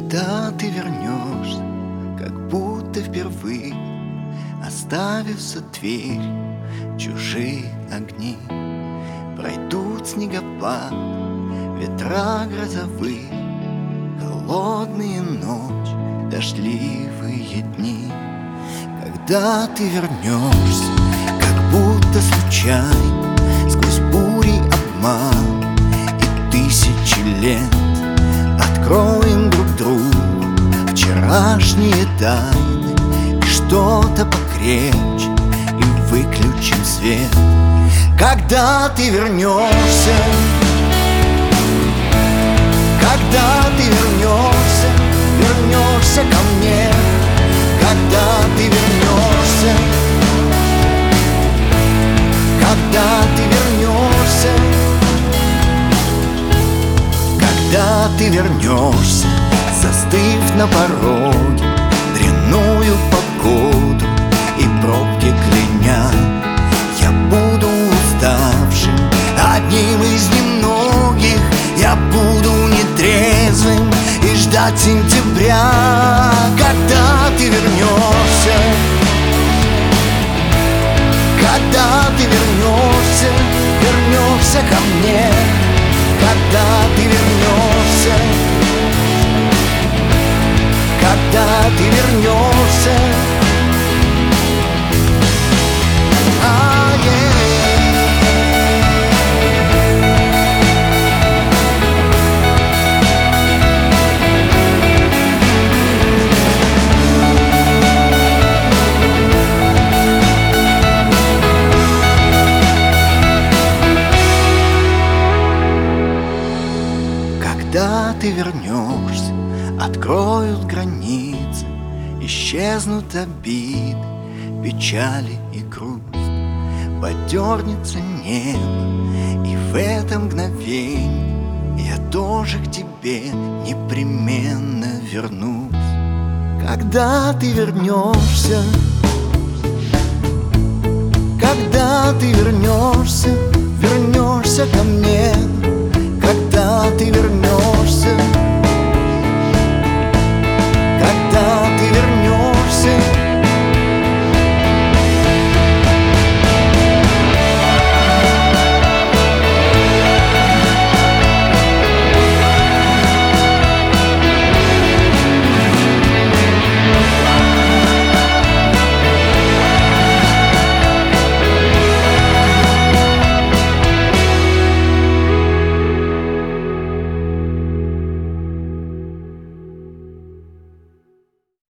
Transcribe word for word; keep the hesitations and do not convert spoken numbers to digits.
Когда ты вернешься, как будто впервые, оставив за дверь чужие огни, пройдут снегопад, ветра грозовые, холодные ночи, дождливые дни. Когда ты вернешься, как будто случайно, сквозь бури, обман и тысячи лет, откроем друг другу вчерашние тайны и что-то покрепче, и выключим свет. Когда ты вернешься, когда ты вернешься, вернешься ко мне, когда ты вернешься, когда ты вернешься, когда ты вернешься, застыв на пороге, дрянную погоду и пробки кляня, я буду уставшим, одним из немногих, я буду нетрезвым и ждать сентября. Когда ты вернешься, когда ты вернешься, вернешься ко мне, когда ты вернешься, когда ты вернешься. А, yeah. Когда ты вернешься, откроют границы, исчезнут обиды, печали и грусть, подернется небо, и в это мгновенье я тоже к тебе непременно вернусь. Когда ты вернешься, когда ты вернешься, вернешься ко мне, когда ты вернешься, когда ты вернешься.